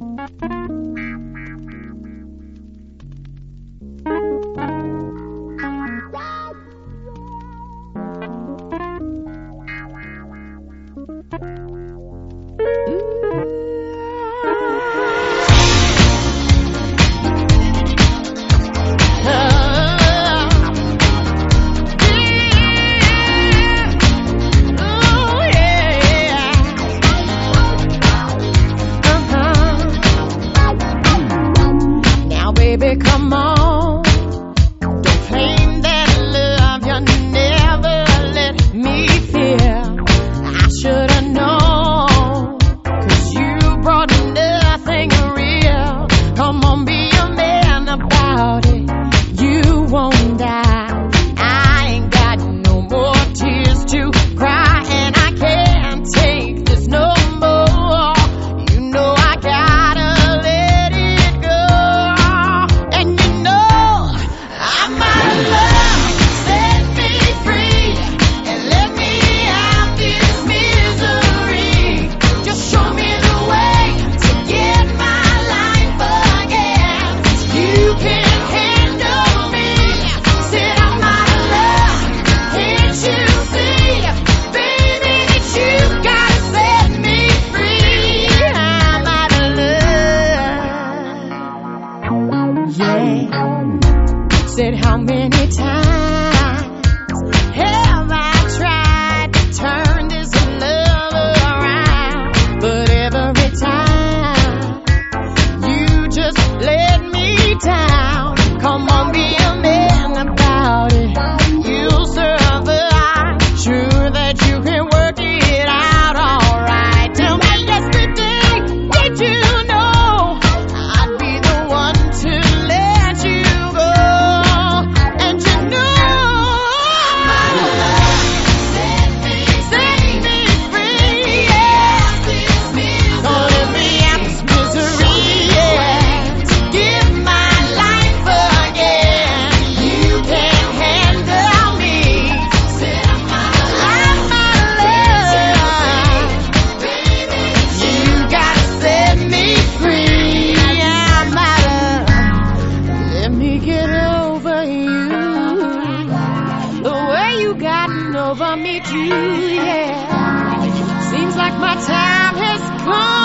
Baby, come on. Don't claim that love you never let me feel. I should've known, 'cause you brought nothing real. Come on, be a man about it. You won't die. I ain't got no more tears to cry, and I can't take this no more. You know I gotta let it go. And you know I'm out of love. Set me free and let me out this misery. Just show me the way to get my life again. You can handle me. Said I'm out of love. Can't you see, baby, that you gotta set me free? I'm out of love. Yeah. Said how many times have I tried to turn this love around? But every time you just let me down. Come on, be a man about it. You'll survive. Sure that you can work it out alright. Tell me yesterday, did you know I'd be the one to let you go? And you know I'm out of love. Set me free, yeah. Gonna let me out this misery, yeah. Give my life again. You can't handle me. Said I'm out of love. You gotta set me free. I'm out of. Let me get over you. The way you gotten over me too, yeah. Seems like my time has come.